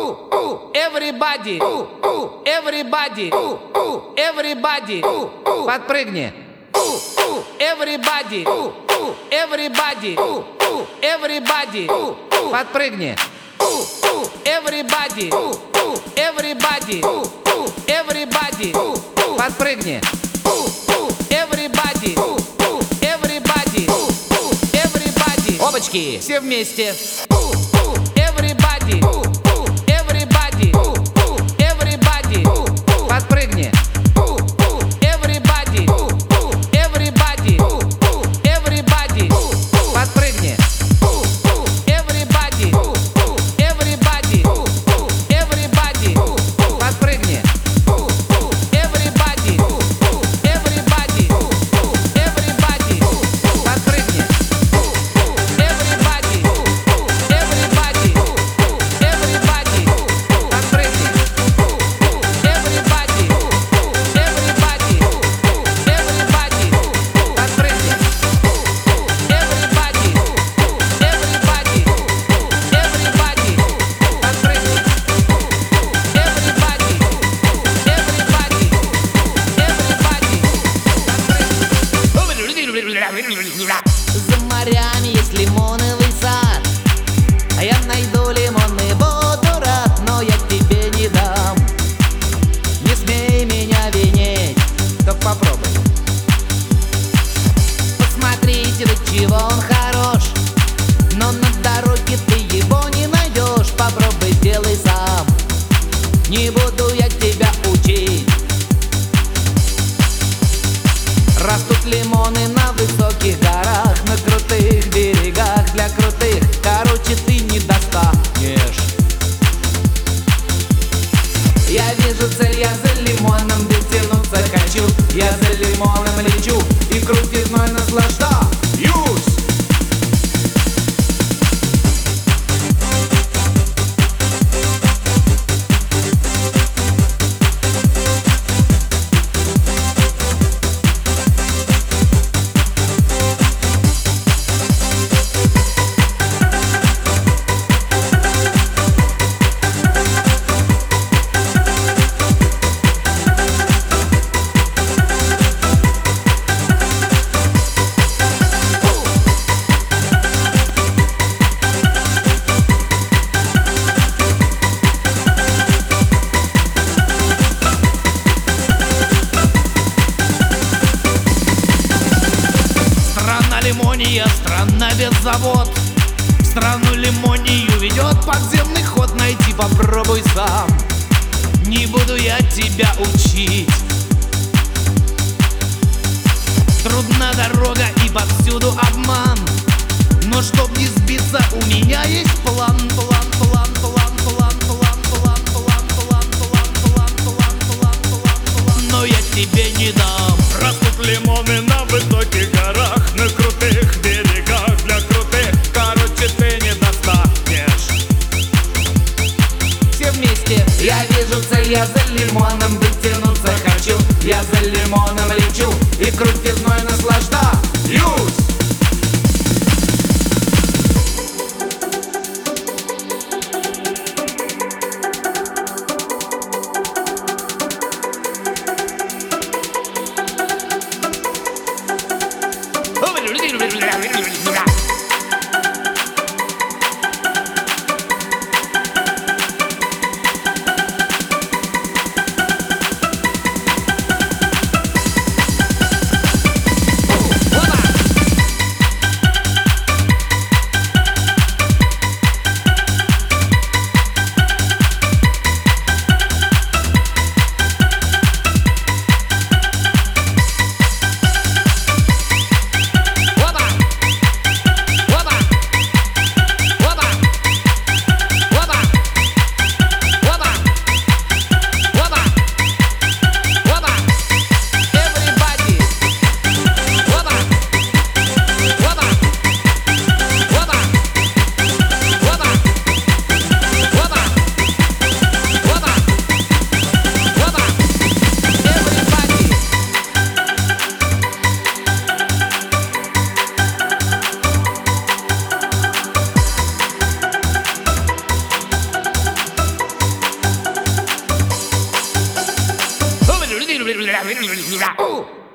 Everybody, everybody, everybody, подпрыгни. Everybody, everybody, everybody, подпрыгни. Everybody, everybody, everybody, подпрыгни. Everybody, everybody, everybody, опачки, все вместе. Everybody, everybody, everybody, подпрыгни. Everybody, everybody, everybody, подпрыгни. Everybody, everybody, everybody, подпрыгни. Everybody, everybody, everybody, подпрыгни. Everybody, everybody, everybody, подпрыгни. Everybody, everybody, everybody, подпрыгни. Everybody, everybody, everybody, подпрыгни. За морями есть лимоновый сад, а я найду лимонный водород, но я тебе не дам. Не смей меня винить, только попробуй. Посмотрите, до чего он хорош, но на дороге ты его не найдешь. Попробуй, сделай сам, не буду я тебя учить. Растут лимоны на высоких горах, на крутых берегах для крутых. Короче, ты не достанешь. Я вижу цель, я за лимоном дотянуться хочу. Я за лимоном лечу и крутизной наслаждаюсь. Лимония, страна без завод. В страну лимонию ведет подземный ход. Найти попробуй сам, не буду я тебя учить. Трудна дорога и повсюду обман, но чтоб не сбиться, у меня есть план. Но я тебе не дам. Растут лимоны на высоких горах, на крутых берегах для крутых. Короче, ты не достанешь. Все вместе. Я вижу цель, я за лимоном дотянуться хочу. Я за лимоном лечу и крутизной наслаждаюсь. Ooh.